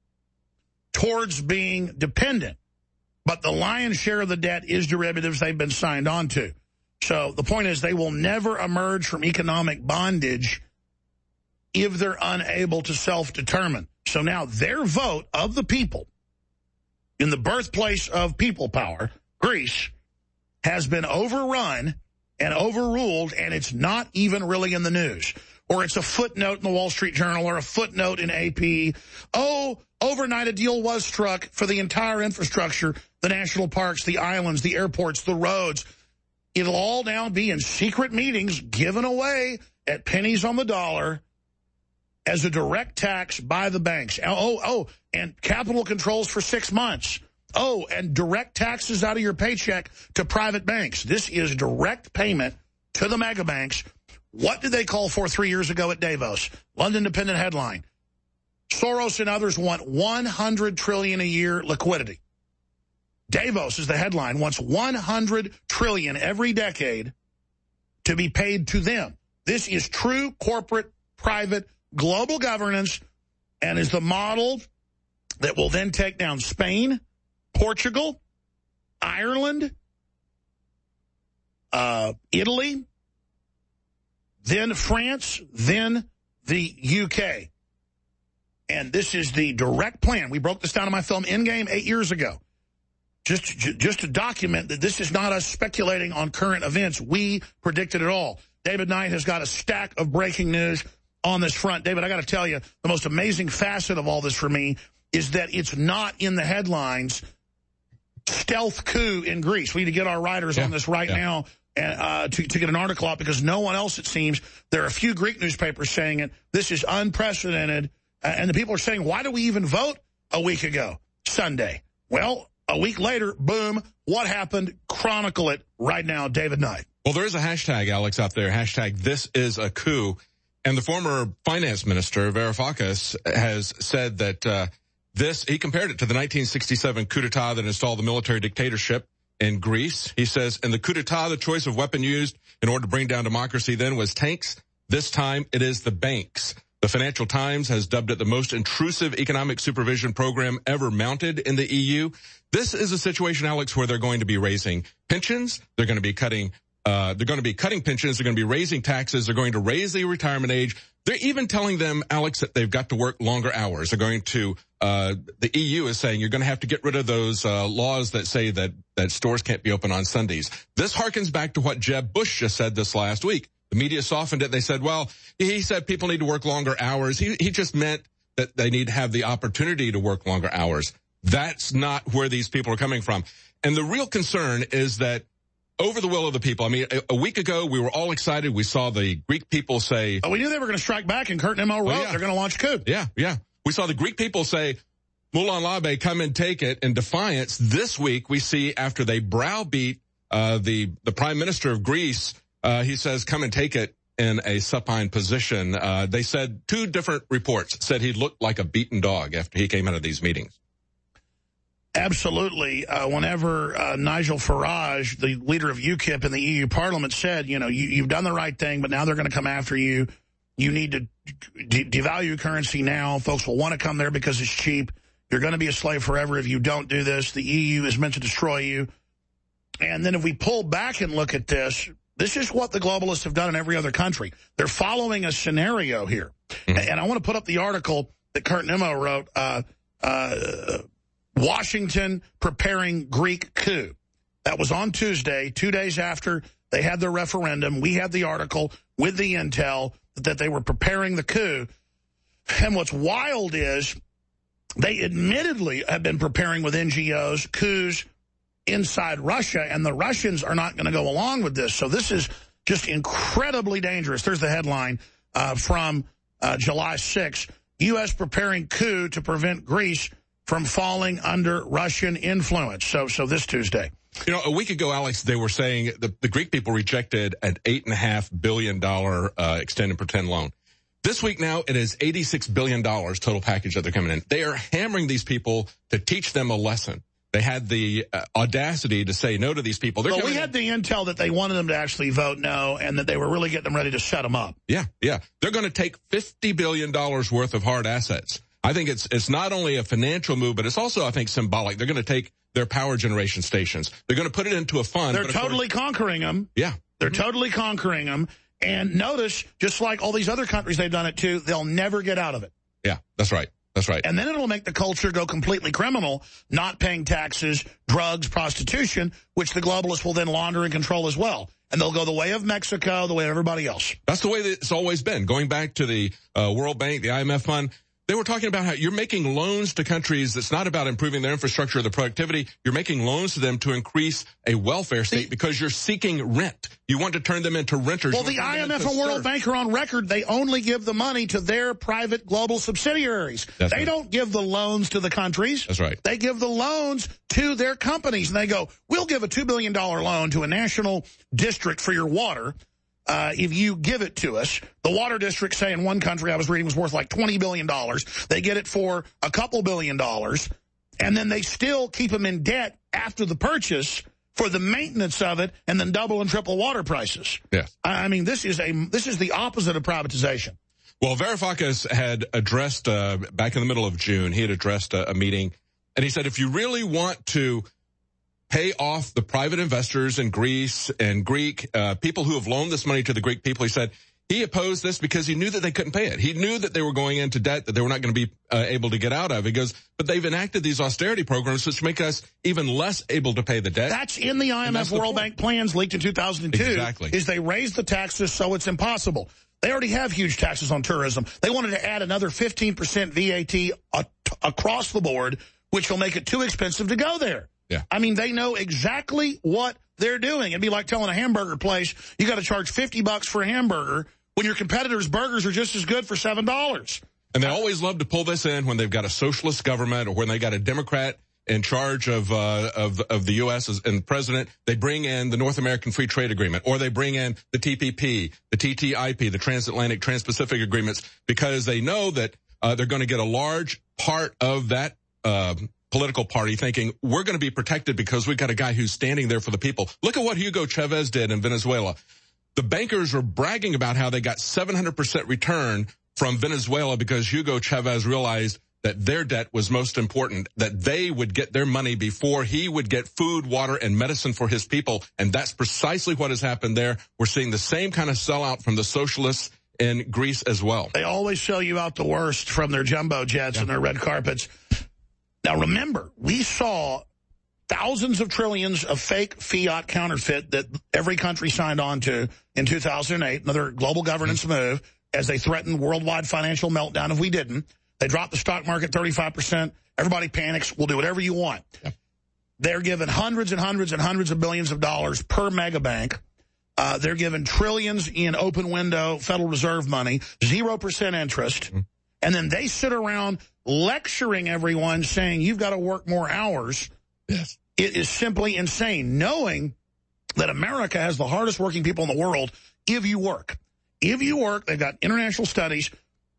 towards being dependent. But the lion's share of the debt is derivatives they've been signed on to. So the point is they will never emerge from economic bondage if they're unable to self-determine. So now their vote of the people in the birthplace of people power, Greece, has been overrun and overruled, and it's not even really in the news. Or it's a footnote in the Wall Street Journal or a footnote in A P. Oh, overnight a deal was struck for the entire infrastructure, the national parks, the islands, the airports, the roads. It'll all now be in secret meetings given away at pennies on the dollar as a direct tax by the banks. Oh, oh, and capital controls for six months. Oh, and direct taxes out of your paycheck to private banks. This is direct payment to the mega banks. What did they call for three years ago at Davos? London Independent headline. Soros and others want one hundred trillion dollars a year liquidity. Davos is the headline, wants one hundred trillion dollars every decade to be paid to them. This is true corporate, private, global governance, and is the model that will then take down Spain, Portugal, Ireland, uh, Italy, then France, then the U K. And this is the direct plan. We broke this down in my film Endgame eight years ago. Just, just to document that this is not us speculating on current events. We predicted it all. David Knight has got a stack of breaking news on this front. David, I got to tell you, the most amazing facet of all this for me is that it's not in the headlines. Stealth coup in Greece. We need to get our writers yeah, on this right yeah. now uh, to, to get an article out because no one else, it seems, there are a few Greek newspapers saying it. This is unprecedented. Uh, and the people are saying, why do we even vote a week ago, Sunday? Well, a week later, boom, what happened? Chronicle it right now, David Knight. Well, there is a hashtag, Alex, out there, hashtag this is a coup. And the former finance minister, Varoufakis, has said that uh, this, he compared it to the nineteen sixty-seven coup d'etat that installed the military dictatorship in Greece. He says, in the coup d'etat, the choice of weapon used in order to bring down democracy then was tanks. This time, it is the banks. The Financial Times has dubbed it the most intrusive economic supervision program ever mounted in the E U. This is a situation, Alex, where they're going to be raising pensions. They're going to be cutting Uh, they're going to be cutting pensions. They're going to be raising taxes. They're going to raise the retirement age. They're even telling them, Alex, that they've got to work longer hours. They're going to, uh, the E U is saying you're going to have to get rid of those, uh, laws that say that, that stores can't be open on Sundays. This harkens back to what Jeb Bush just said this last week. The media softened it. They said, well, he said people need to work longer hours. He, he just meant that they need to have the opportunity to work longer hours. That's not where these people are coming from. And the real concern is that over the will of the people. I mean, a, a week ago, we were all excited. We saw the Greek people say... Oh, we knew they were going to strike back, and Kurt Nimmo wrote well, yeah. they're going to launch a coup. Yeah, yeah. We saw the Greek people say, Moulin Labe, come and take it in defiance. This week, we see after they browbeat uh, the, the prime minister of Greece, uh, he says, come and take it in a supine position. Uh, they said two different reports said he looked like a beaten dog after he came out of these meetings. Absolutely. Uh, whenever uh, Nigel Farage, the leader of UKIP in the E U Parliament, said, you know, you, you've done the right thing, but now they're going to come after you. You need to de devalue currency now. Folks will want to come there because it's cheap. You're going to be a slave forever if you don't do this. The E U is meant to destroy you. And then if we pull back and look at this, this is what the globalists have done in every other country. They're following a scenario here. Mm-hmm. And I want to put up the article that Kurt Nimmo wrote, uh, uh, Washington preparing Greek coup. That was on Tuesday, two days after they had their referendum. We had the article with the intel that they were preparing the coup. And what's wild is they admittedly have been preparing with N G Os coups inside Russia, and the Russians are not going to go along with this. So this is just incredibly dangerous. There's the headline uh, from uh, July sixth. U S preparing coup to prevent Greece from falling under Russian influence. So so this Tuesday. You know, a week ago, Alex, they were saying the, the Greek people rejected an eight point five billion dollars uh, extend and pretend loan. This week now, it is eighty-six billion dollars total package that they're coming in. They are hammering these people to teach them a lesson. They had the uh, audacity to say no to these people. They're well, we had in. the intel that they wanted them to actually vote no and that they were really getting them ready to shut them up. Yeah, yeah. They're going to take fifty billion dollars worth of hard assets. I think it's it's not only a financial move, but it's also, I think, symbolic. They're going to take their power generation stations. They're going to put it into a fund. They're totally conquering them. Yeah. They're mm-hmm. totally conquering them. And notice, just like all these other countries they've done it to, they'll never get out of it. Yeah, that's right. That's right. And then it'll make the culture go completely criminal, not paying taxes, drugs, prostitution, which the globalists will then launder and control as well. And they'll go the way of Mexico, the way of everybody else. That's the way that it's always been. Going back to the uh, World Bank, the I M F fund, they were talking about how you're making loans to countries that's not about improving their infrastructure or their productivity. You're making loans to them to increase a welfare state the, because you're seeking rent. You want to turn them into renters. Well, the I M F and World serve. Bank are on record. They only give the money to their private global subsidiaries. That's they right. don't give the loans to the countries. That's right. They give the loans to their companies. And they go, we'll give a two billion dollar loan to a national district for your water. Uh, if you give it to us. The water district, say in one country I was reading, was worth like twenty billion dollars. They get it for a couple billion dollars, and then they still keep them in debt after the purchase for the maintenance of it, and then double and triple water prices. Yes. I mean, this is a this is the opposite of privatization. Well, Varoufakis had addressed, uh, back in the middle of June, he had addressed a, a meeting, and he said, if you really want to pay off the private investors in Greece and Greek uh, people who have loaned this money to the Greek people, he said he opposed this because he knew that they couldn't pay it. He knew that they were going into debt that they were not going to be uh, able to get out of. He goes, but they've enacted these austerity programs which make us even less able to pay the debt. That's in the I M F World Bank plans leaked in two thousand two. Exactly. Is they raised the taxes so it's impossible. They already have huge taxes on tourism. They wanted to add another fifteen percent V A T across the board, which will make it too expensive to go there. Yeah. I mean, they know exactly what they're doing. It'd be like telling a hamburger place, you got to charge fifty bucks for a hamburger when your competitors' burgers are just as good for seven dollars. And they always love to pull this in when they've got a socialist government or when they got a Democrat in charge of uh, of of the U S and president. They bring in the North American Free Trade Agreement, or they bring in the T P P, the T T I P, the Transatlantic Trans-Pacific Agreements, because they know that uh, they're going to get a large part of that uh, political party thinking we're going to be protected because we've got a guy who's standing there for the people. Look at what Hugo Chavez did in Venezuela. The bankers were bragging about how they got seven hundred percent return from Venezuela because Hugo Chavez realized that their debt was most important, that they would get their money before he would get food, water, and medicine for his people. And that's precisely what has happened there. We're seeing the same kind of sellout from the socialists in Greece as well. They always sell you out the worst from their jumbo jets yeah. and their red carpets. Now, remember, we saw thousands of trillions of fake fiat counterfeit that every country signed on to in two thousand eight, another global governance mm-hmm. move, as they threatened worldwide financial meltdown if we didn't. They dropped the stock market thirty-five percent. Everybody panics. We'll do whatever you want. Yeah. They're given hundreds and hundreds and hundreds of billions of dollars per mega bank. Uh, they're given trillions in open window Federal Reserve money, zero percent interest. Mm-hmm. And then they sit around lecturing everyone saying you've got to work more hours. Yes. It is simply insane, knowing that America has the hardest working people in the world if you work. If you work, they've got international studies.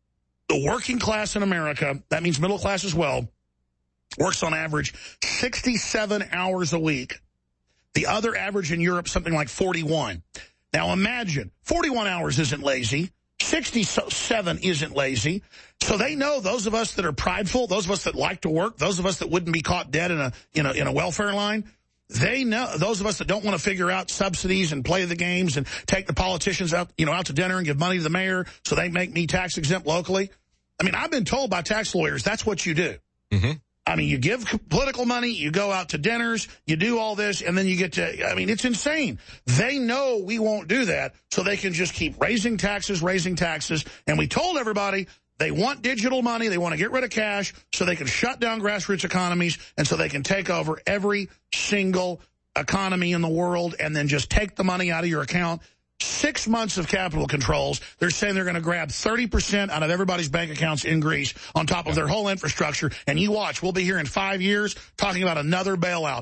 The working class in America, that means middle class as well, works on average sixty-seven hours a week. The other average in Europe, something like forty-one. Now imagine, forty-one hours isn't lazy. sixty-seven isn't lazy. So they know those of us that are prideful, those of us that like to work, those of us that wouldn't be caught dead in a, in a, in a welfare line, they know, those of us that don't want to figure out subsidies and play the games and take the politicians out, you know, out to dinner and give money to the mayor so they make me tax exempt locally. I mean, I've been told by tax lawyers that's what you do. Mm-hmm. I mean, you give political money, you go out to dinners, you do all this, and then you get to, I mean, it's insane. They know we won't do that, so they can just keep raising taxes, raising taxes. And we told everybody they want digital money, they want to get rid of cash, so they can shut down grassroots economies, and so they can take over every single economy in the world and then just take the money out of your account. Six months of capital controls. They're saying they're going to grab thirty percent out of everybody's bank accounts in Greece on top of their whole infrastructure. And you watch, we'll be here in five years talking about another bailout.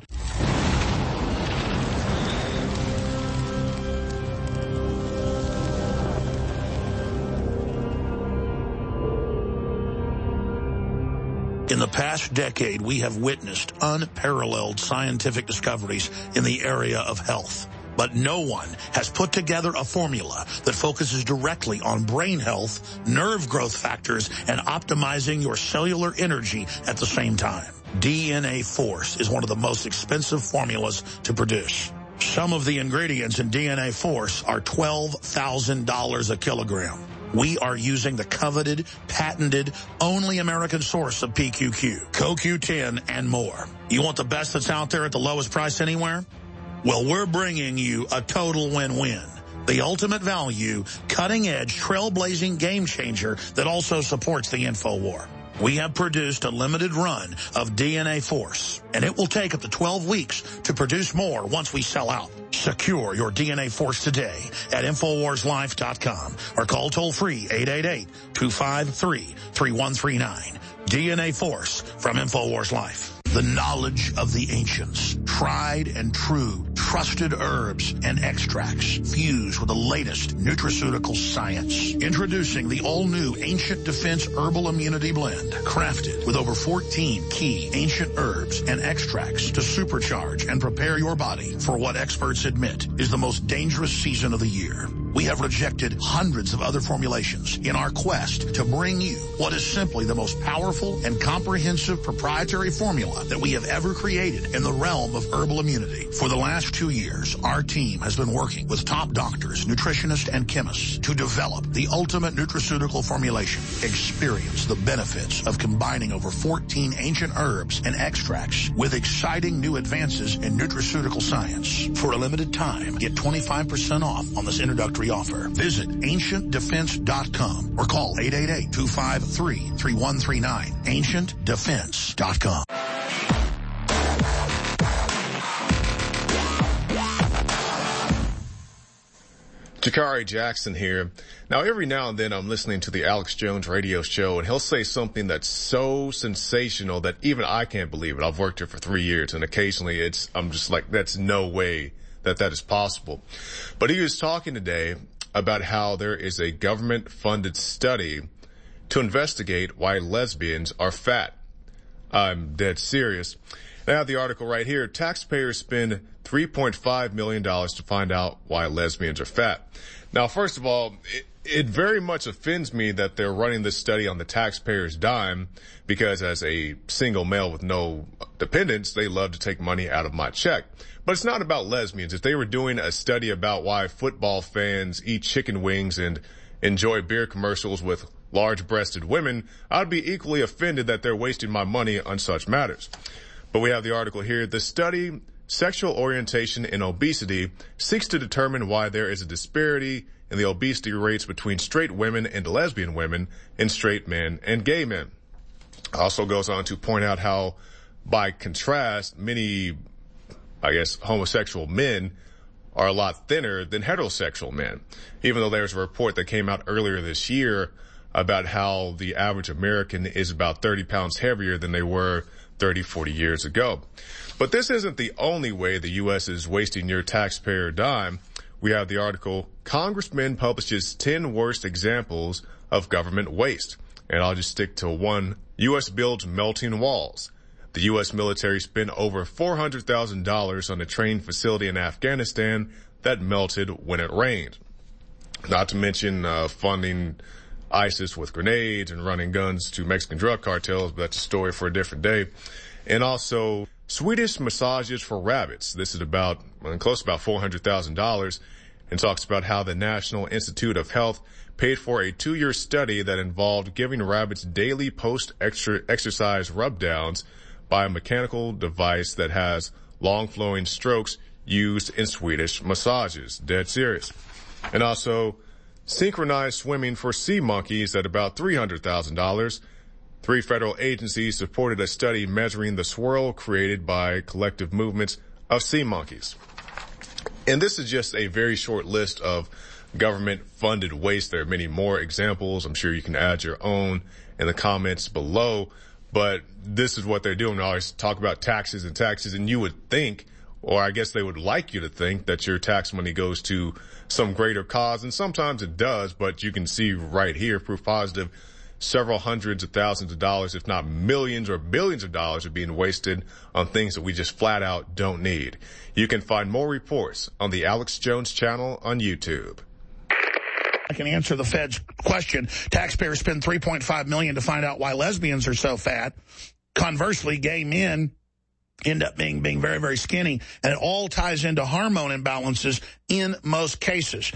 In the past decade, we have witnessed unparalleled scientific discoveries in the area of health. But no one has put together a formula that focuses directly on brain health, nerve growth factors, and optimizing your cellular energy at the same time. D N A Force is one of the most expensive formulas to produce. Some of the ingredients in D N A Force are twelve thousand dollars a kilogram. We are using the coveted, patented, only American source of P Q Q, C O Q ten, and more. You want the best that's out there at the lowest price anywhere? Well, we're bringing you a total win-win. The ultimate value, cutting-edge, trailblazing game changer that also supports the InfoWar. We have produced a limited run of D N A Force, and it will take up to twelve weeks to produce more once we sell out. Secure your D N A Force today at Infowars Life dot com or call toll-free eight eight eight, two five three, three one three nine. D N A Force from Infowars Life. The knowledge of the ancients, tried and true, trusted herbs and extracts fused with the latest nutraceutical science. Introducing the all-new Ancient Defense Herbal Immunity Blend, crafted with over fourteen key ancient herbs and extracts to supercharge and prepare your body for what experts admit is the most dangerous season of the year. We have rejected hundreds of other formulations in our quest to bring you what is simply the most powerful and comprehensive proprietary formula that we have ever created in the realm of herbal immunity. For the last two years, our team has been working with top doctors, nutritionists, and chemists to develop the ultimate nutraceutical formulation. Experience the benefits of combining over fourteen ancient herbs and extracts with exciting new advances in nutraceutical science. For a limited time, get twenty-five percent off on this introductory offer. Visit ancient defense dot com or call eight eight eight, two five three, three one three nine. ancient defense dot com. Jakari Jackson here. Now, every now and then I'm listening to the Alex Jones radio show, and he'll say something that's so sensational that even I can't believe it. I've worked here for three years, and occasionally it's, I'm just like, that's no way that that is possible. But he was talking today about how there is a government-funded study to investigate why lesbians are fat. I'm dead serious. I have the article right here. Taxpayers spend three point five million dollars to find out why lesbians are fat. Now, first of all, it, it very much offends me that they're running this study on the taxpayer's dime, because as a single male with no dependents, they love to take money out of my check. But it's not about lesbians. If they were doing a study about why football fans eat chicken wings and enjoy beer commercials with large-breasted women, I'd be equally offended that they're wasting my money on such matters. But we have the article here. The study, Sexual Orientation and Obesity, seeks to determine why there is a disparity in the obesity rates between straight women and lesbian women and straight men and gay men. Also goes on to point out how, by contrast, many, I guess, homosexual men are a lot thinner than heterosexual men, even though there's a report that came out earlier this year about how the average American is about thirty pounds heavier than they were thirty, forty years ago. But this isn't the only way the U S is wasting your taxpayer dime. We have the article, Congressman publishes ten worst examples of government waste. And I'll just stick to one. U S builds melting walls. The U S military spent over four hundred thousand dollars on a training facility in Afghanistan that melted when it rained. Not to mention uh, funding ISIS with grenades and running guns to Mexican drug cartels, but that's a story for a different day. And also Swedish massages for rabbits. This is about, well, close to about four hundred thousand dollars, and talks about how the National Institute of Health paid for a two-year study that involved giving rabbits daily post-exercise rub-downs by a mechanical device that has long-flowing strokes used in Swedish massages. Dead serious. And also synchronized swimming for sea monkeys at about three hundred thousand dollars. Three federal agencies supported a study measuring the swirl created by collective movements of sea monkeys. And this is just a very short list of government-funded waste. There are many more examples. I'm sure you can add your own in the comments below. But this is what they're doing. They always talk about taxes and taxes, and you would think, or I guess they would like you to think, that your tax money goes to some greater cause, and sometimes it does, but you can see right here, proof positive, several hundreds of thousands of dollars, if not millions or billions of dollars, are being wasted on things that we just flat out don't need. You can find more reports on the Alex Jones channel on YouTube. I can answer the Fed's question. Taxpayers spend three point five million dollars to find out why lesbians are so fat. Conversely, gay men end up being being very, very skinny, and it all ties into hormone imbalances in most cases.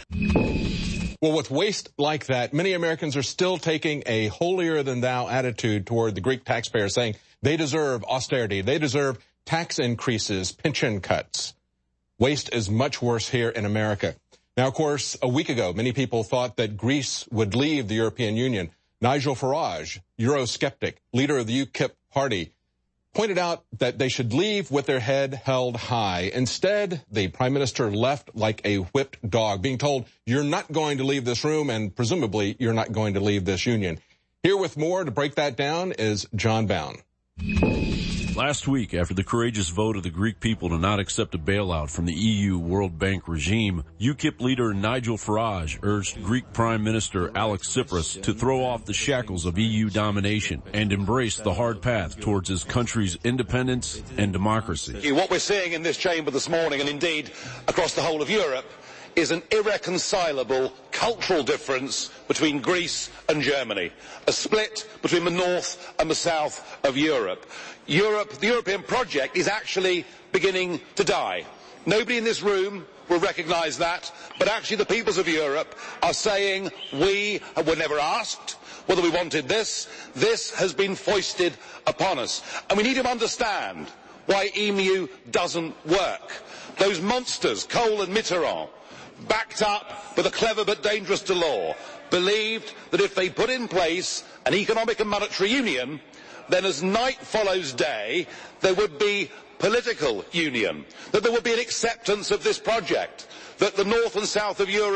Well, with waste like that, many Americans are still taking a holier-than-thou attitude toward the Greek taxpayer, saying they deserve austerity, they deserve tax increases, pension cuts. Waste is much worse here in America. Now, of course, a week ago, many people thought that Greece would leave the European Union. Nigel Farage, Eurosceptic, leader of the UKIP party, pointed out that they should leave with their head held high. Instead, the prime minister left like a whipped dog, being told, you're not going to leave this room, and presumably you're not going to leave this union. Here with more to break that down is John Bound. Last week, after the courageous vote of the Greek people to not accept a bailout from the E U World Bank regime, UKIP leader Nigel Farage urged Greek Prime Minister Alex Tsipras to throw off the shackles of E U domination and embrace the hard path towards his country's independence and democracy. What we're seeing in this chamber this morning, and indeed across the whole of Europe, is an irreconcilable cultural difference between Greece and Germany, a split between the north and the south of Europe. Europe, the European project is actually beginning to die. Nobody in this room will recognise that, but actually the peoples of Europe are saying we were never asked whether we wanted this. This has been foisted upon us. And we need to understand why E M U doesn't work. Those monsters, Kohl and Mitterrand, backed up with a clever but dangerous Delors, believed that if they put in place an economic and monetary union, then as night follows day, there would be political union, that there would be an acceptance of this project, that the north and south of Europe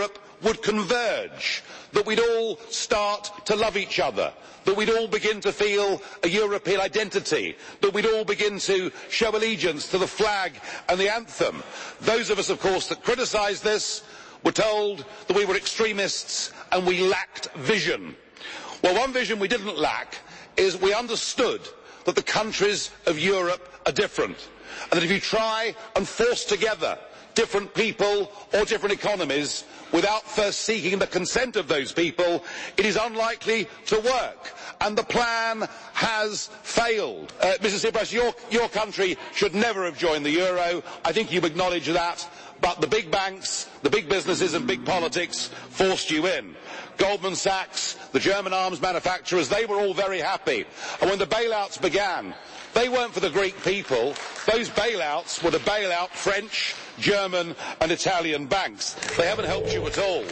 would converge, that we'd all start to love each other, that we'd all begin to feel a European identity, that we'd all begin to show allegiance to the flag and the anthem. Those of us, of course, that criticised this were told that we were extremists and we lacked vision. Well, one vision we didn't lack is we understood that the countries of Europe are different, and that if you try and force together different people or different economies without first seeking the consent of those people, it is unlikely to work. And the plan has failed. Uh, Missus Tsipras, your, your country should never have joined the euro. I think you acknowledge that. But the big banks, the big businesses and big politics forced you in. Goldman Sachs, the German arms manufacturers, they were all very happy. And when the bailouts began, they weren't for the Greek people. Those bailouts were to bail out French, German and Italian banks. They haven't helped you at all.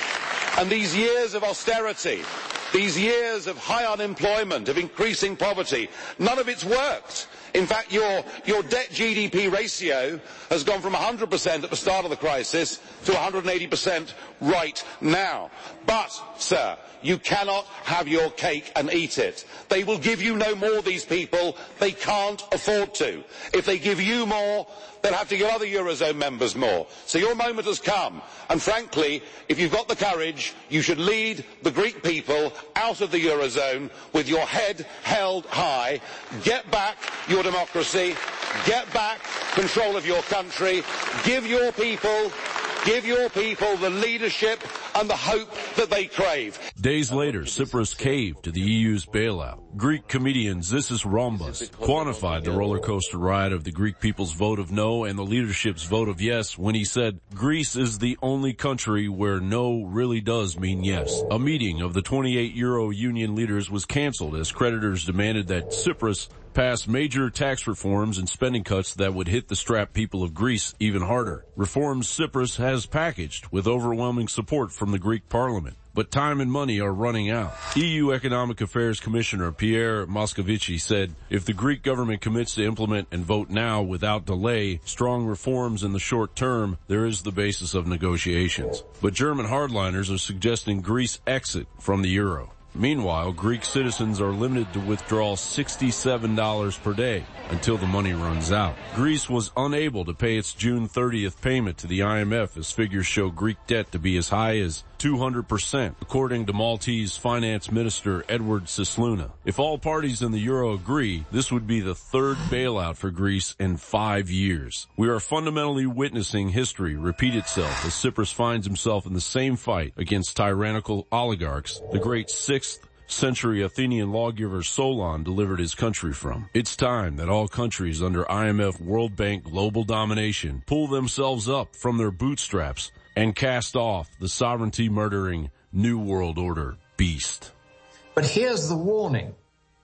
And these years of austerity, these years of high unemployment, of increasing poverty, none of it's worked. In fact, your, your debt G D P ratio has gone from one hundred percent at the start of the crisis to one hundred eighty percent right now. But, sir, you cannot have your cake and eat it. They will give you no more, these people. They can't afford to. If they give you more, they'll have to give other Eurozone members more. So your moment has come. And frankly, if you've got the courage, you should lead the Greek people out of the Eurozone with your head held high. Get back your democracy. Get back control of your country. Give your people, give your people the leadership and the hope that they crave. Days later, Tsipras caved to the E U's bailout. Greek comedian Zisis Rhombus quantified the roller coaster ride of the Greek people's vote of no and the leadership's vote of yes when he said, Greece is the only country where no really does mean yes. A meeting of the twenty-eight Euro Union leaders was canceled as creditors demanded that Tsipras pass major tax reforms and spending cuts that would hit the strapped people of Greece even harder. Reforms Tsipras has packaged with overwhelming support from the Greek parliament. But time and money are running out. E U Economic Affairs Commissioner Pierre Moscovici said, if the Greek government commits to implement and vote now without delay strong reforms in the short term, there is the basis of negotiations. But German hardliners are suggesting Greece exit from the euro. Meanwhile, Greek citizens are limited to withdraw sixty-seven dollars per day until the money runs out. Greece was unable to pay its June thirtieth payment to the I M F as figures show Greek debt to be as high as two hundred percent, according to Maltese Finance Minister Edward Sisluna. If all parties in the euro agree, this would be the third bailout for Greece in five years. We are fundamentally witnessing history repeat itself as Tsipras finds himself in the same fight against tyrannical oligarchs, the great sixth century Athenian lawgiver Solon delivered his country from. It's time that all countries under I M F World Bank global domination pull themselves up from their bootstraps and cast off the sovereignty-murdering New World Order beast. But here's the warning.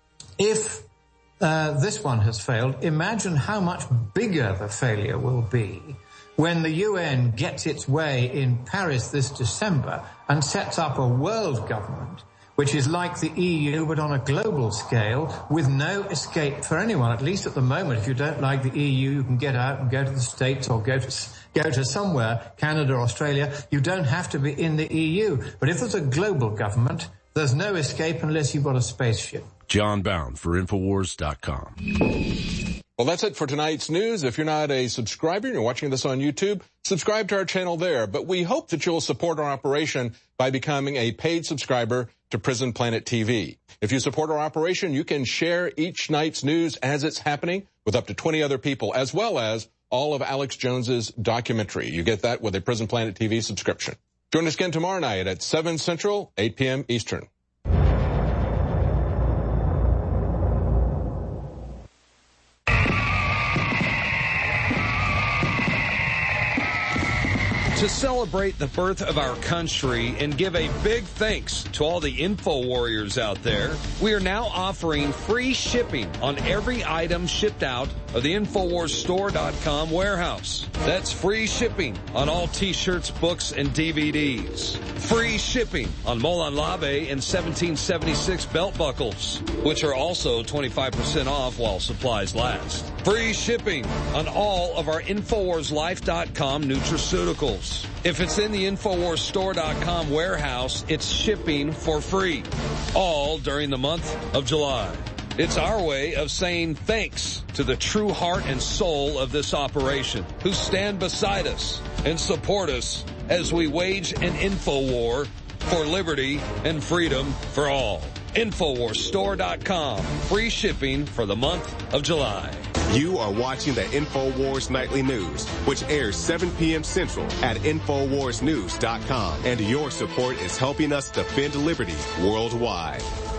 If uh, this one has failed, imagine how much bigger the failure will be when the U N gets its way in Paris this December and sets up a world government which is like the E U but on a global scale with no escape for anyone. At least at the moment, if you don't like the E U, you can get out and go to the States or go to go to somewhere, Canada or Australia. You don't have to be in the E U. But if there's a global government, there's no escape unless you've got a spaceship. John Bound for Infowars dot com. Well, that's it for tonight's news. If you're not a subscriber and you're watching this on YouTube, subscribe to our channel there. But we hope that you'll support our operation by becoming a paid subscriber to Prison Planet T V. If you support our operation, you can share each night's news as it's happening with up to twenty other people, as well as all of Alex Jones's documentary. You get that with a Prison Planet T V subscription. Join us again tomorrow night at seven Central, eight p.m. Eastern. To celebrate the birth of our country and give a big thanks to all the info warriors out there, we are now offering free shipping on every item shipped out of the Infowars Store dot com warehouse. That's free shipping on all t-shirts, books, and D V Ds. Free shipping on Molon Labe and seventeen seventy-six belt buckles, which are also twenty-five percent off while supplies last. Free shipping on all of our Infowars Life dot com nutraceuticals. If it's in the Infowars Store dot com warehouse, it's shipping for free. All during the month of July. It's our way of saying thanks to the true heart and soul of this operation, who stand beside us and support us as we wage an info war for liberty and freedom for all. Infowars Store dot com. Free shipping for the month of July. You are watching the InfoWars Nightly News, which airs seven p.m. Central at Infowars News dot com. And your support is helping us defend liberty worldwide.